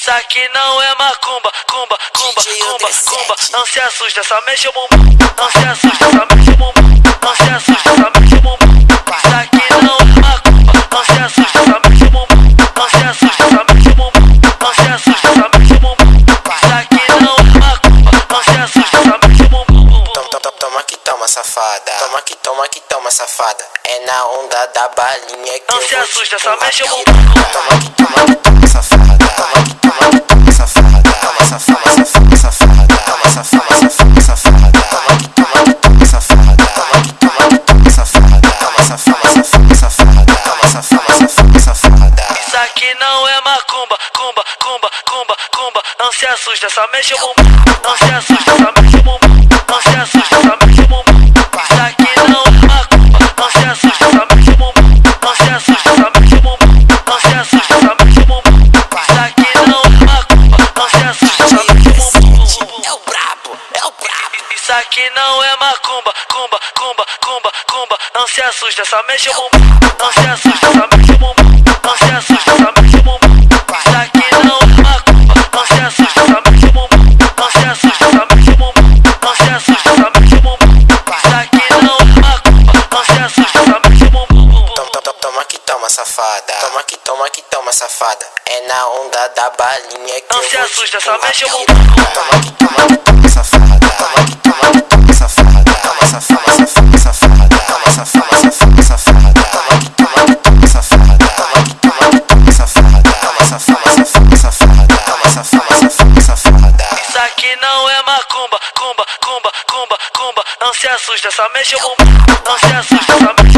Isso aqui não é macumba, cumba, cumba, cumba, cumba. Não se assusta, só mexe o bumbum. Não se assusta, só mexe o bumbum. Não se assusta, só mexe o bumbum. Isso aqui não é macumba. Não se assusta, só mexe o bumbum. Não se assusta, só mexe o bumbum. Não se assusta, só mexe o bumbum. Isso aqui não é macumba. Não se assusta, só mexe o bumbum. Toma que toma, safada. Toma que toma, safada. É na onda da balinha que não eu se vou assusta, te só mexe o bumbum. Toma que toma, safada. Toma que toma, safada. Toma safada, safada. Toma safada, safada. Toma que toma, safada. Toma que toma, safada. Toma safada, safada. Toma safada, safada. Isso aqui não é macumba, cumba, cumba, cumba, cumba. Não se assusta, só mexe o bumbum. Não se assusta, só mexe o bumbum. Não se assusta, só mexe o bumbum. Isso aqui não é macumba. Não se assusta, só mexe o bumbum. Não se assusta, só mexe o bumbum. Não se assusta, só mexe o bumbum. Isso aqui não é macumba. Não se assusta, só mexe o bumbum. É o brabo, é o brabo. Isso aqui não é macumba, cumba, cumba, cumba, cumba. Não se assusta, só mexe o bumbum. Não se assusta, só mexe o bumbum. Não se assusta, só mexe o bumbum. Isso aqui não é macumba. Não se assusta, só mexe o bumbum. Não se assusta, só mexe o bumbum. Não se assusta, só mexe o bumbum. Isso aqui não é macumba. Não se assusta, só mexe o bumbum. Toma que toma, safada. Toma que toma, safada. É na onda da balinha que não eu se vou assusta, te só mexe o bumbum. Toma que toma, safada. Toma que toma, safada. Toma safada, safada. Toma safada, safada. Toma que toma, safada. Toma que toma, safada. Toma safada, safada. Toma safada, safada. Isso aqui não é macumba, cumba, cumba, cumba, cumba. Não se assusta, só mexe o bumbum. Não se assusta, só mexe